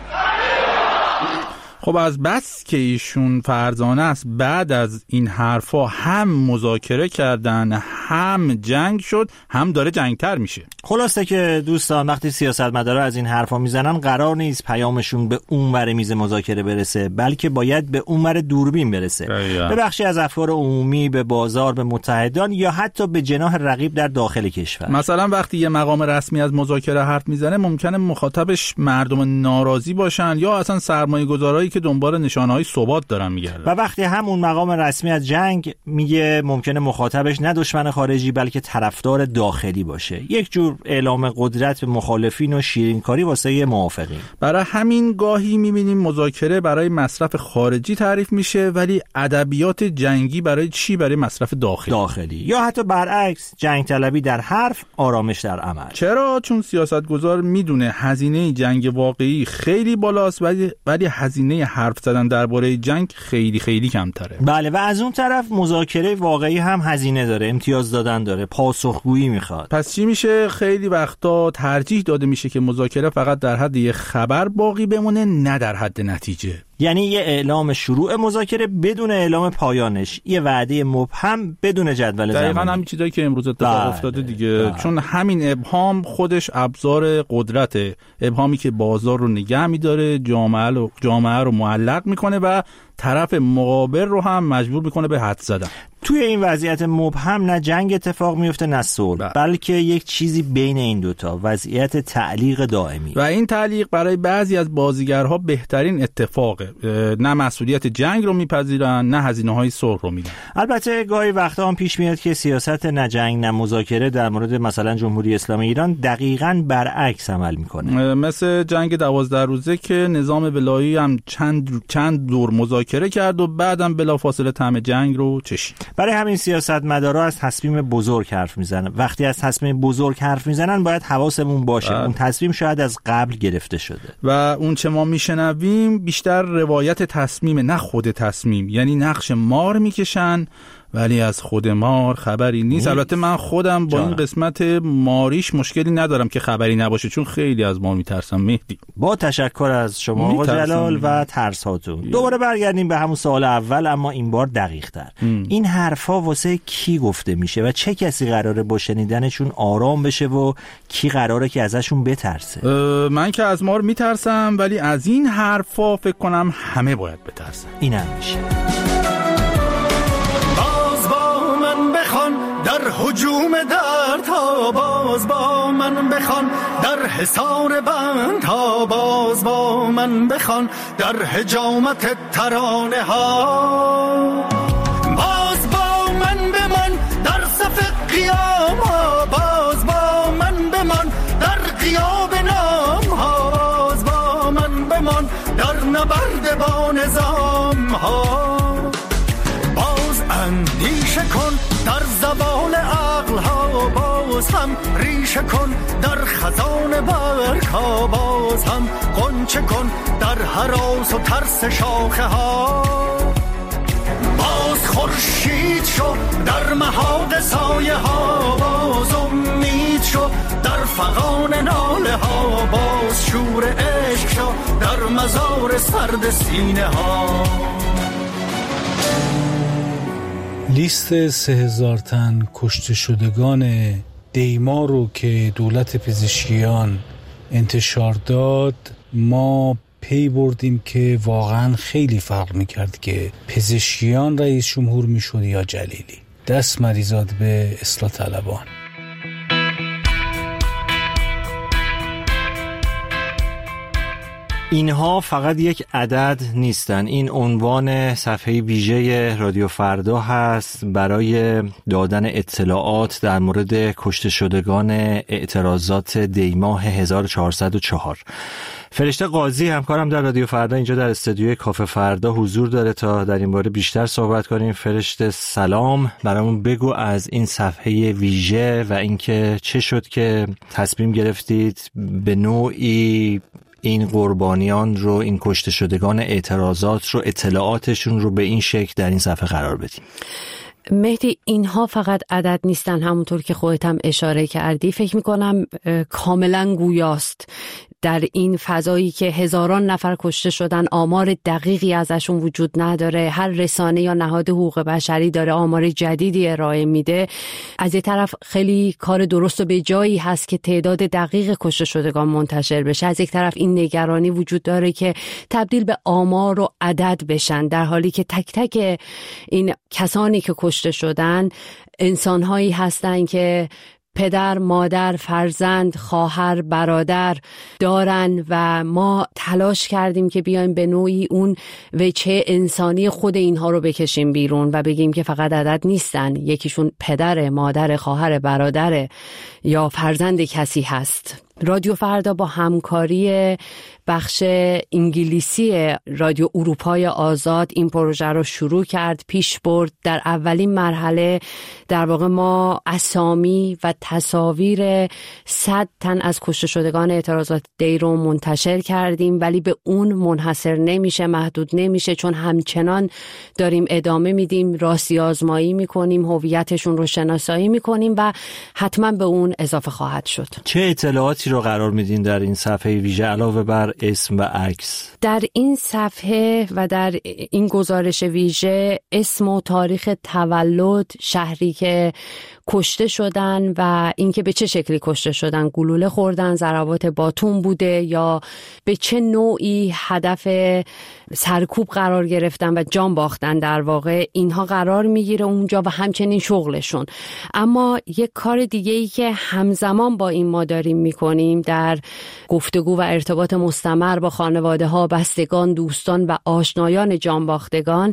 خب از بس که ایشون فرزانه است بعد از این حرفا هم مذاکره کردن هم جنگ شد هم داره جنگتر میشه. خلاصه که دوستان وقتی سیاستمدارا از این حرفا میزنن قرار نیست پیامشون به اونور میز مذاکره برسه، بلکه باید به اونور دوربین برسه، به بخشی از افکار عمومی، به بازار، به متحدان یا حتی به جناح رقیب در داخل کشور. مثلا وقتی یه مقام رسمی از مذاکره حرف میزنه ممکنه مخاطبش مردم ناراضی باشن یا اصلا سرمایه‌گذارایی که دنبال نشانه‌های ثبات دارن میگردن. و وقتی همون مقام رسمی از جنگ میگه ممکنه مخاطبش نه دشمن خارجی بلکه طرفدار داخلی باشه، یک جور اعلام قدرت به مخالفین و شیرینکاری واسه موافقین. برای همین گاهی میبینیم مذاکره برای مصرف خارجی تعریف میشه ولی ادبیات جنگی برای چی؟ برای مصرف داخلی. یا حتی برعکس، جنگ طلبی در حرف، آرامش در عمل. چرا؟ چون سیاستگزار میدونه هزینه جنگ واقعی خیلی بالاست ولی هزینه حرف زدن درباره جنگ خیلی خیلی کمتره. بله، و از اون طرف مذاکره واقعی هم هزینه داره، امتیاز دادن داره، پاسخگویی میخواد. پس چی میشه؟ خیلی وقتا ترجیح داده میشه که مذاکره فقط در حد یه خبر باقی بمونه، نه در حد نتیجه. یعنی یه اعلام شروع مذاکره بدون اعلام پایانش، یه وعده مبهم بدون جدول زمانی. دقیقاً همین چیزایی که امروز اتفاق افتاده دیگه. چون همین ابهام خودش ابزار قدرته، ابهامی که بازار رو نگه می‌داره، جامعه رو معلق میکنه و طرف مقابل رو هم مجبور میکنه به حد زدن. توی این وضعیت مبهم نه جنگ اتفاق میفته نه صلح، بلکه یک چیزی بین این دوتا، وضعیت تعلیق دائمی. و این تعلیق برای بعضی از بازیگرها بهترین اتفاقه، نه مسئولیت جنگ رو میپذیرن نه هزینه‌های صلح رو میدن. البته گاهی وقتا هم پیش میاد که سیاست نه جنگ نه مذاکره در مورد مثلا جمهوری اسلامی ایران دقیقاً برعکس عمل میکنه، مثل جنگ 12 روزه که نظام ولایی هم چند دور مذاکره کرد و بعدم بلافاصله طعم جنگ رو چشید. برای همین سیاستمدارا از تصمیم بزرگ حرف میزنن. وقتی از تصمیم بزرگ حرف میزنن باید حواسمون باشه اون تصمیم شاید از قبل گرفته شده و اون چه ما میشنویم بیشتر روایت تصمیم نه خود تصمیم، یعنی نقش مار میکشن ولی از خود مار خبری نیست. البته من خودم با این قسمت ماریش مشکلی ندارم که خبری نباشه، چون خیلی از مار میترسم. مهدی، با تشکر از شما آقا جلال و ترس هاتون. دوباره برگردیم به همون سوال اول، اما این بار دقیق تر. این حرفا واسه کی گفته میشه و چه کسی قراره با شنیدنشون آرام بشه و کی قراره که ازشون بترسه؟ من که از مار میترسم، ولی از این حرفا فکر کنم همه باید بترسن. اینم میشه. در هجوم در تا باز با من بخوان، در حصار بند تا باز با من بخوان، در حجامت ترانه ها باز با من بمان، در صف قیام ها باز با من بمان، در غیاب نام ها باز با من بمان، در نبرد با نظام ها باز اندیشه کن، در زبان عقل ها باز هم ریشه کن، در خزان برگ ها باز هم غنچه کن، در هراس و ترس شاخه ها باز خورشید شو، در محاق سایه ها باز امید شو، در فغان ناله ها باز شور عشق شو، در مزار سرد سینه ها. لیست 3000 تن کشته شدگان دیما رو که دولت پزشکیان انتشار داد، ما پی بردیم که واقعا خیلی فرق میکرد که پزشکیان رئیس جمهور میشد یا جلیلی. دست مریزاد به اصلاح طلبان. اینها فقط یک عدد نیستن، این عنوان صفحه ویژه رادیو فردا هست برای دادن اطلاعات در مورد کشته شدگان اعتراضات دیماه 1404. فرشته قاضی همکارم در رادیو فردا اینجا در استودیوی کافه فردا حضور داره تا در این باره بیشتر صحبت کنیم. فرشته سلام، برامون بگو از این صفحه ویژه و اینکه چه شد که تصمیم گرفتید به نوعی این قربانیان رو، این کشته شدگان اعتراضات رو، اطلاعاتشون رو به این شکل در این صفحه قرار بدیم. مهدی اینها فقط عدد نیستن، همونطور که خودت هم اشاره کردی. فکر میکنم کاملا گویاست در این فضایی که هزاران نفر کشته شدن، آمار دقیقی ازشون وجود نداره، هر رسانه یا نهاد حقوق بشری داره آمار جدیدی ارائه میده. از یه طرف خیلی کار درست و به جایی هست که تعداد دقیق کشته شدگان منتشر بشه، از یک طرف این نگرانی وجود داره که تبدیل به آمار و عدد بشن، در حالی که تک تک این کسانی که کشته شدن انسانهایی هستن که پدر، مادر، فرزند، خواهر، برادر دارن و ما تلاش کردیم که بیایم به نوعی اون وجه انسانی خود اینها رو بکشیم بیرون و بگیم که فقط عدد نیستن، یکیشون پدر، مادر، خواهر، برادر یا فرزند کسی هست. رادیو فردا با همکاری بخش انگلیسی رادیو اروپای آزاد این پروژه رو شروع کرد، پیش برد. در اولین مرحله در واقع ما اسامی و تصاویر 100 تن از کشته شدگان اعتراضات دی رو منتشر کردیم، ولی به اون منحصر نمیشه، محدود نمیشه، چون همچنان داریم ادامه میدیم، راستی آزمایی میکنیم، هویتشون رو شناسایی میکنیم و حتما به اون اضافه خواهد شد. چه اطلاعاتی رو قرار میدین در این صفحه ویژه علاوه بر اسم و عکس؟ در این صفحه و در این گزارش ویژه اسم و تاریخ تولد، شهری که کشته شدن و اینکه به چه شکلی کشته شدن، گلوله خوردن، ضربات باتون بوده یا به چه نوعی هدف سرکوب قرار گرفتن و جان باختن، در واقع اینها قرار میگیره اونجا و همچنین شغلشون. اما یک کار دیگه‌ای که همزمان با این ما داریم میکنیم در گفتگو و ارتباط مستمر با خانواده ها، بستگان، دوستان و آشنایان جان باختگان،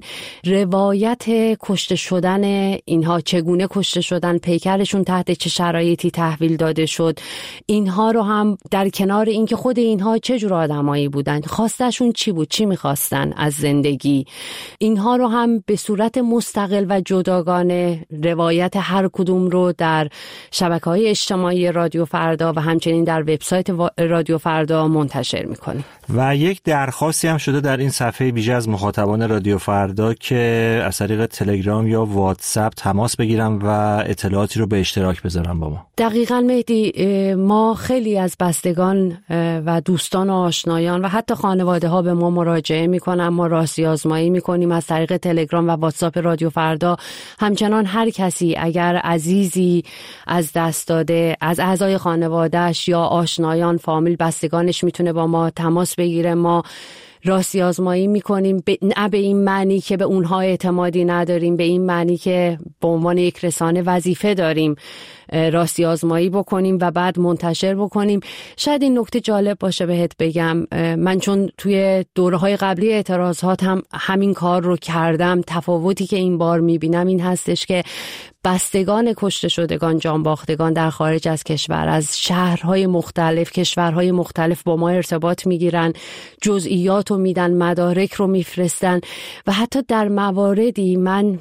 روایت کشته شدن اینها، چگونه کشته شدن، پیکرشون تحت چه شرایطی تحویل داده شد، اینها رو هم در کنار اینکه خود اینها چه جور آدمایی بودن، خواستشون چی بود، چی میخواستن از زندگی، اینها رو هم به صورت مستقل و جداگانه روایت هر کدوم رو در شبکه‌های اجتماعی رادیو فردا و همچنین در وبسایت رادیو فردا منتشر میکنیم. و یک درخواستی هم شده در این صفحه ویژه از مخاطبان رادیو فردا که از طریق تلگرام یا واتساپ تماس بگیرن و اطلاعاتی رو به اشتراک بذارن با ما. دقیقاً مهدی، ما خیلی از بستگان و دوستان و آشنایان و حتی خانواده ها به ما مراجعه میکنن، ما راستی آزمایی میکنیم از طریق تلگرام و واتساپ رادیو فردا. همچنان هر کسی اگر عزیزی از دست داده، از اعضای خانواده‌اش یا آشنایان، فامیل، بستگانش میتونه با ما تماس بگیره. ما راستی آزمایی میکنیم، نه به این معنی که به اونها اعتمادی نداریم، به این معنی که به عنوان یک رسانه وظیفه داریم راستی آزمایی بکنیم و بعد منتشر بکنیم. شاید این نکته جالب باشه بهت بگم، من چون توی دوره‌های قبلی اعتراضات هم همین کار رو کردم، تفاوتی که این بار میبینم این هستش که بستگان کشته شدگان، جان باختگان در خارج از کشور، از شهرهای مختلف، کشورهای مختلف با ما ارتباط میگیرن، جزئیات رو میدن، مدارک رو میفرستن و حتی در مواردی من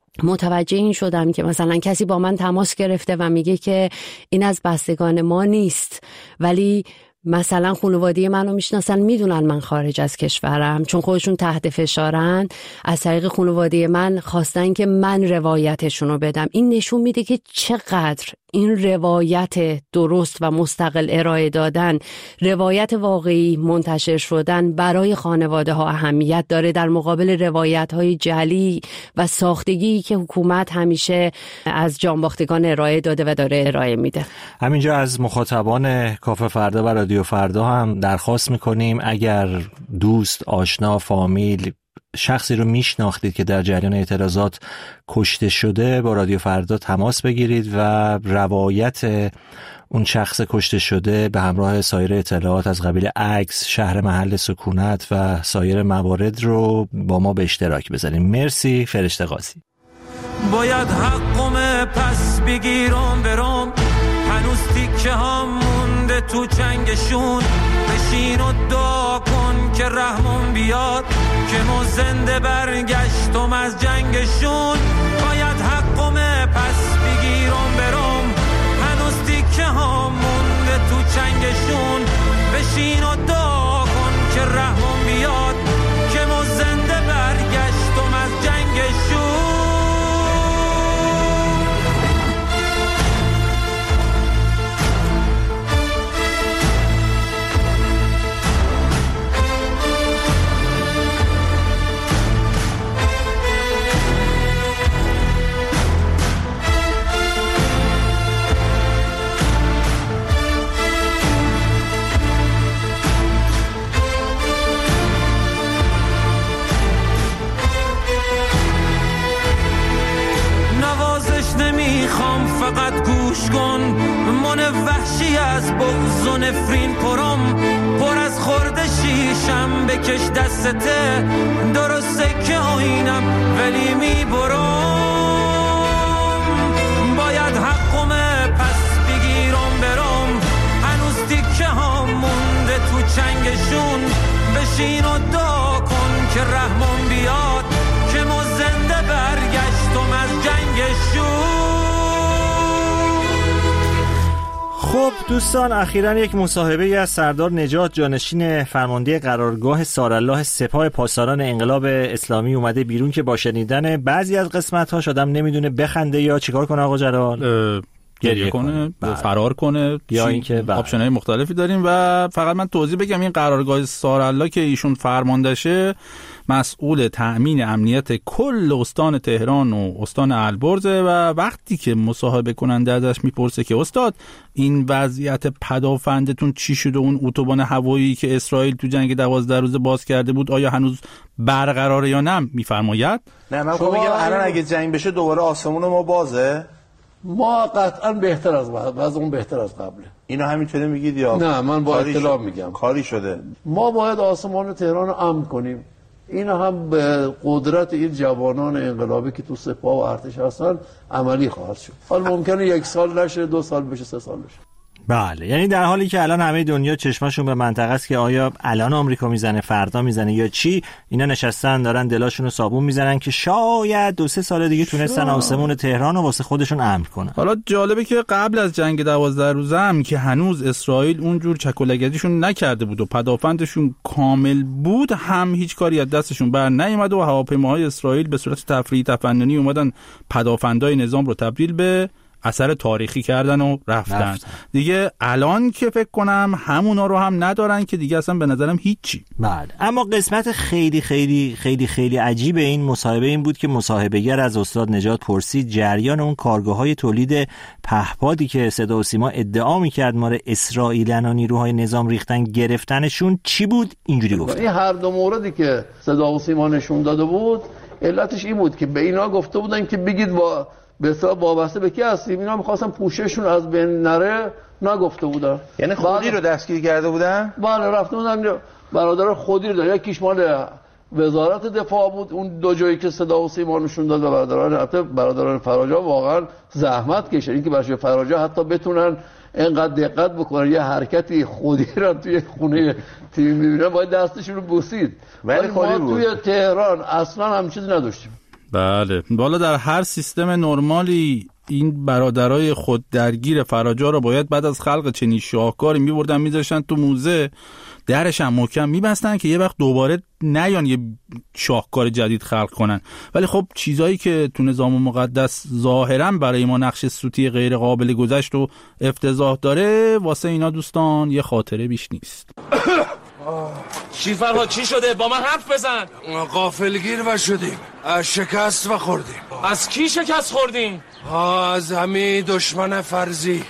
متوجه این شدم که مثلا کسی با من تماس گرفته و میگه که این از بستگان ما نیست، ولی مثلا خانواده منو میشناسن، میدونن من خارج از کشورم، چون خودشون تحت فشارن، از طریق خانواده من خواستن که من روایتشون رو بدم. این نشون میده که چقدر این روایت درست و مستقل ارائه دادن، روایت واقعی منتشر شدن برای خانواده ها اهمیت داره در مقابل روایت های جعلی و ساختگی که حکومت همیشه از جانباختگان ارائه داده و داره ارائه میده. همینجا از مخاطبان کافه فردا و رادیو فردا هم درخواست میکنیم اگر دوست، آشنا، فامیل، شخصی رو میشناختید که در جریان اعتراضات کشته شده، با رادیو فردا تماس بگیرید و روایت اون شخص کشته شده به همراه سایر اطلاعات از قبیل عکس، شهر، محل سکونت و سایر موارد رو با ما به اشتراک بذاریم. مرسی فرشته قاضی. باید حقم پس بگیرم برم، هنوز تیکه هم مونده تو چنگشون، بشین و دعا کن که رحمم بیاد که ما زنده برگشتم از جنگشون. باید حقم پس بگیرم برم، هنوز تیکه هم مونده تو چنگشون، بشین و دعا کن که رحمم بیاد که ما زنده برگشتم از جنگشون. فقط گوش کن. من وحشی از بغض و نفرین پرم، پر از خورده شیشم بکش دستته. درسته که آینم ولی میبرم، باید حقمه پس بگیرم برم. هنوز دیگه ها مونده تو چنگشون، بشین و دعا کن که رحمم بیاد، که ما زنده برگشتم از جنگشون. خب دوستان، اخیراً یک مصاحبه از سردار نجات جانشین فرمانده قرارگاه سارالله سپاه پاسداران انقلاب اسلامی اومده بیرون که با شنیدن بعضی از قسمت‌هاش آدم نمیدونه بخنده یا چیکار کنه. آقا جلال گریه کنه، فرار کنه، یا اینکه آپشن‌های مختلفی داریم. و فقط من توضیح بگم این قرارگاه سارالله که ایشون فرماندهشه مسئول تأمین امنیت کل استان تهران و استان البرز و وقتی که مصاحبه کننده ازش میپرسه که استاد این وضعیت پدافندتون چی شد و اون اتوبان هوایی که اسرائیل تو جنگ 12 روزه باز کرده بود آیا هنوز برقراره یا نه، میفرماید نه من میگم الان اگه جنگ بشه دوباره آسمون ما بازه. ما قطعا بهتر از اون بهتر از قبله. اینو همینطوری میگید یا نه؟ من با اطلاع میگم کاری شده. ما باید آسمان تهران رو امن کنیم. این هم به قدرت این جوانان انقلابی که تو سپاه و ارتش هستن عملی خواهد شد. حالا ممکنه 1 سال نشه، 2 سال بشه، 3 سال بشه. بله، یعنی در حالی که الان همه دنیا چشمشون به منطقه است که آیا الان آمریکا میزنه، فردا میزنه یا چی، اینا نشستن دارن دلاشون رو صابون میزنن که شاید 2-3 سال دیگه تونستن آسمون تهران رو واسه خودشون امن کنن. حالا جالبه که قبل از جنگ 12 روزه هم که هنوز اسرائیل اونجور چکولگدیشون نکرده بود و پدافندشون کامل بود، هم هیچ کاری از دستشون بر نیامد و هواپیماهای اسرائیل به صورت تفریحی تفننی اومدن پدافندای نظام رو تبدیل به اثر تاریخی کردن و رفتن. دیگه الان که فکر کنم همونا رو هم ندارن که دیگه اصلا به نظرم هیچی. بله، اما قسمت خیلی خیلی خیلی خیلی عجیب این مصاحبه این بود که مصاحبه‌گر از استاد نجات پرسید جریان اون کارگاه‌های تولید پهپادی که صدا و سیما ادعا می‌کرد ما اسرائیلیان و نیروهای نظام ریختن گرفتنشون چی بود؟ اینجوری گفت. این هر دو موردی که صدا و سیما نشون داده بود علتش این بود که به اینا گفته بودن که بگید به حساب وابسته به کی هستیم. اینا می‌خواستن پوشششون از بین نره، نگفته بودن. یعنی خودی رو دستگیر کرده بودن؟ بله، رفته بودن برادر خودی رو داشت. یکیش مال وزارت دفاع بود، اون دو جایی که صدا و سیما نشون داد و برادران فراجا واقعا زحمت کشیدن اینکه بچه فراجا حتی بتونن اینقدر دقت بکنن یه حرکتی خودی رو توی خونه تیم می‌بینن باید دستشون رو بوسید. ولی ما توی تهران اصلا هم چیزی نداشتیم. بله، بالا در هر سیستم نرمالی این برادرای خود درگیر فراجا رو باید بعد از خلق چنین شاهکاری می‌بردن می‌ذاشتن تو موزه، درش هم محکم می‌بستن که یه وقت دوباره نیان یه شاهکار جدید خلق کنن. ولی خب چیزایی که تو نظام مقدس ظاهراً برای ما نقش سوتی غیر قابل گذشت و افتضاح داره، واسه اینا دوستان یه خاطره بیش نیست. شیرفرها چی شده؟ با من حرف بزن. غافلگیر و شدیم، شکست و خوردیم. از کی شکست خوردیم؟ از همین دشمن فرضی.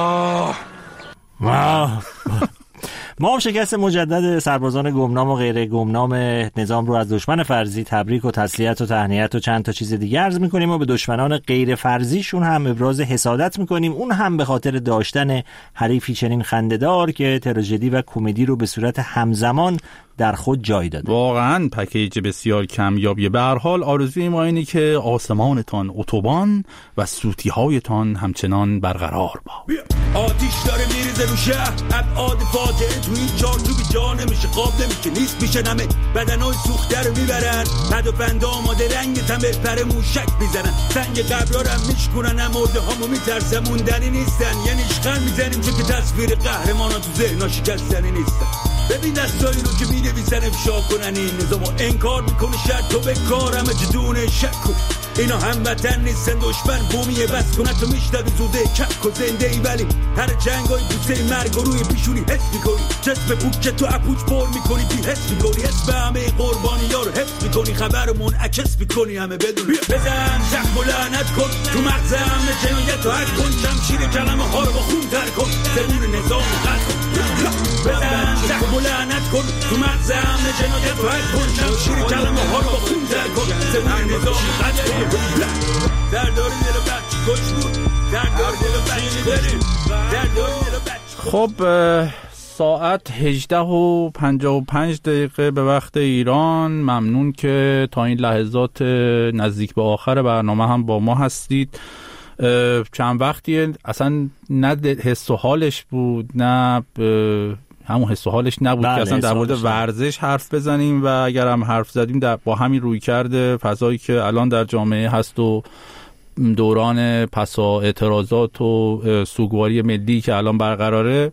ما هم شکست مجدد سربازان گمنام و غیر گمنام نظام رو از دشمن فرضی تبریک و تسلیت و تهنیت و چند تا چیز دیگه عرض می‌کنیم و به دشمنان غیر فرضیشون هم ابراز حسادت می‌کنیم، اون هم به خاطر داشتن حریفی چنین خنده‌دار که تراژدی و کمدی رو به صورت همزمان در خود جای داده. واقعا پکیج بسیار کمیابیه. به هر حال آرزوی ما اینه که آسمانتان اتوبان و سوتی‌هایتان همچنان برقرار باد. آتیش داره میریزه رو شهر، ابعاد فاجعه تو این چارچوبی جا نمیشه، خواب نمیشه، نیست میشه نمه، بدنای سوخته رو میبرن، پدافند آماده رنگ تمه پر موشک میزنن، سنگ قبرا رو میشکنن، مرده هامو میترسن، موندنی نیستن، یعنی اشغال میزنیم چون که تصویر قهرمانا تو ذهنا شکستنی نیستن. ببین دستایی رو که می‌نویسن افشا کنن این نظامو انکار میکنه، شرط تو به کارم جدون شک کن، اینا هموطن نیستن، دشمن بومیه بس کنه تو میشنوی زوده کک و زنده ای، ولی هر جنگای بوسه مرگ و روی پیشونی حس میکنی، جسم پوک تو اپوچ پر میکنی، بی حس میکنی، اسم همه قربانی‌ها رو حفظ میکنی، خبرمون عکس میکنی، همه بدون بزن زخم و لعنت کن تو مغز همه جنایت و حد کن، شمشیر کلمه ها رو با خون تر کن، زبون نظام قد کن، بزن زخم و لعنت کن تو مغز همه جنایت و حد کن، شمشیر کلمه ها رو با خون تر کن، زبون نظام قد کن، درداری دل بچه کش بود، درداری خب ساعت 18:55 به وقت ایران. ممنون که تا این لحظات نزدیک به آخر برنامه هم با ما هستید. چند وقتی اصلا نه حس و حالش بود، نه همون حس و حالش نبود که اصلا در مورد ورزش حرف بزنیم، و اگر هم حرف زدیم با همین روی کرده فضایی که الان در جامعه هست و دوران پسا اعتراضات و سوگواری ملی که الان برقراره.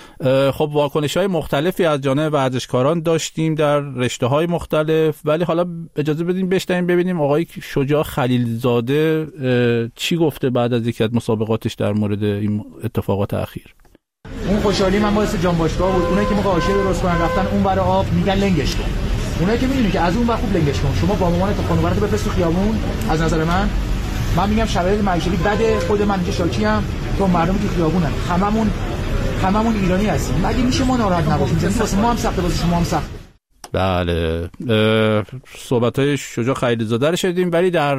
خب واکنش‌های مختلفی از جانب ورزشکاران داشتیم در رشته‌های مختلف، ولی حالا اجازه بدیم بشنویم ببینیم آقای شجاع خلیلزاده چی گفته بعد از یکی از مسابقاتش در مورد این اتفاقات اخیر. اون خوشحالی من باعث جانباشگاه بود. اونایی که موقع حاشیه درست کنن رفتن اون برای آب میگن لنگش کن. اونایی که میدونی که از اون ور خوب لنگش کن. شما با مامانت خانواده‌ت بفرست تو خیابون. از نظر من میگم شرایط معیشتی بده. خود من اینجا شاکی ام، تو مردم تو خیابونن. هممون ایرانی هستیم. مگه میشه ما ناراحت نباشیم؟ واسه ما هم سخته، واسه شما هم سخته. بله، صحبت‌های شجاع خلیلزاده رو شنیدیم، ولی در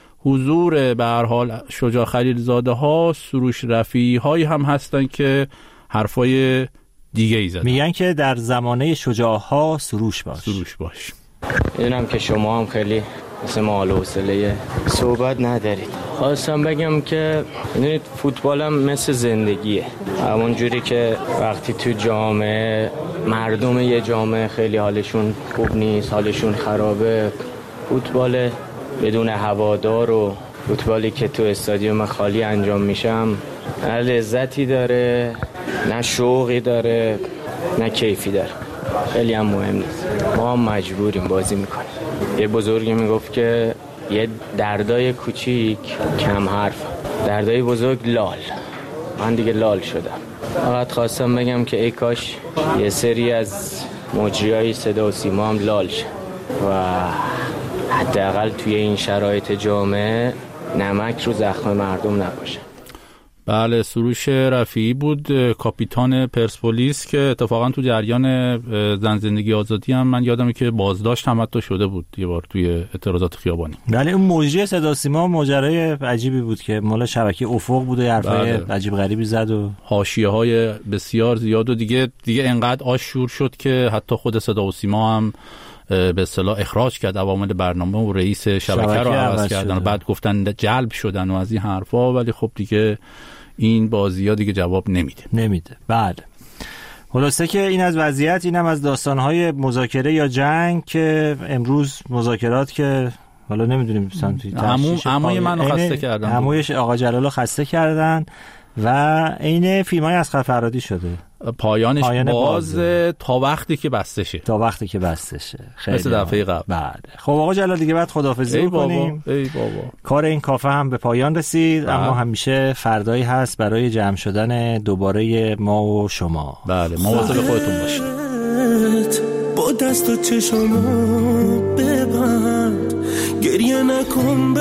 حضور به هر حال شجاع خلیلزاده ها سروش رفیعی هایی هم هستن که حرفای دیگه ای زدن. میگن که در زمانه شجاع ها سروش باش. میدونم که شما هم خیلی مثل ما حال و حوصله صحبت ندارید. خواستم بگم که میدونید فوتبال هم مثل زندگیه. همون جوری که وقتی تو جامعه مردم یه جامعه خیلی حالشون خوب نیست، حالشون خرابه، فوتبال بدون هوادار و فوتبالی که تو استادیوم خالی انجام میشم نه لذتی داره، نه شوقی داره، نه کیفی داره. خیلی هم مهم نیست. ما هم مجبوریم بازی میکنیم. یه بزرگی میگفت که یه دردای کوچیک کم حرف، دردای بزرگ لال. من دیگه لال شدم. فقط خواستم بگم که ای کاش یه سری از مجریای صدا و سیما هم لال شه و حداقل توی این شرایط جامعه نمک رو زخم مردم نباشه. بله، سروش رفیعی بود، کاپیتان پرسپولیس، که اتفاقا تو جریان زن زندگی آزادی هم من یادمه که بازداشت هم حتی شده بود یه بار توی اعتراضات خیابانی. بله، اون مجری صدا سیما ماجرای عجیبی بود که مال شبکه افق بود و حرفای عجیب غریبی زد و حاشیه‌های بسیار زیاد و دیگه انقدر آشور شد که حتی خود صدا و سیما هم به اصطلاح اخراج کرد عوامل برنامه و رئیس شبکه رو عوض کردن و بعد گفتن جلب شدن و از این حرفا، ولی خب دیگه این بازی‌ها دیگه جواب نمیده. بله، خلاصه که این از وضعیت، اینم از داستان‌های مذاکره یا جنگ که امروز مذاکرات که حالا نمیدونیم سمتی عموی منو خسته کردن، عموی آقا جلالو خسته کردن و عین فیلمای اسقر فرهادی شده. پایان باز تا وقتی که بسته شه. خیلی مثل دفعه قبل. بله. خب آقا جلال دیگه بعد خداحافظی کنیم. ای بابا. کار این کافه هم به پایان رسید. اما همیشه فردایی هست برای جمع شدن دوباره ما و شما. بله، مواظب خودتون باشید. با دست و چشمو ببند، گریه نکن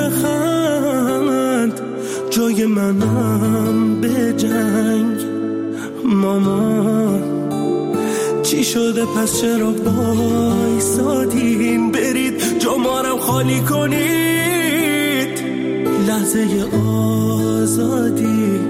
بخند، جای منم به جنگ. مامان چی شده پس چرا بایسادین؟ برید جامارم خالی کنید، لحظه آزادی.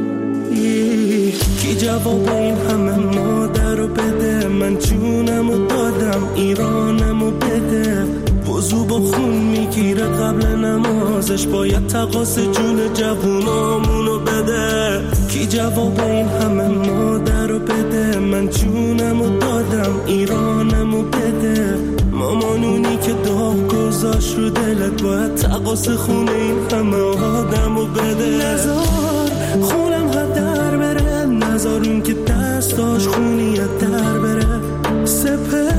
کی جواب این همه مادر رو بده؟ من جونم رو دادم، ایرانم رو بده. وضو با خون میگیره قبل نمازش، باید تقاس جون جوونامونو بده. کی جواب این همه مادر رو بده؟ من جونم رو دادم، ایرانم رو بده. مامانونی که داغ گذاشت رو دلت، باید تقاس خون این همه آدم رو بده. نزار خونم هدر بره، نزار اون که دستاش خونیت در بره.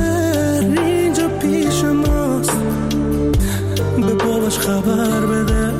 سپر اینجا پیش ماست، به باباش خبر بده.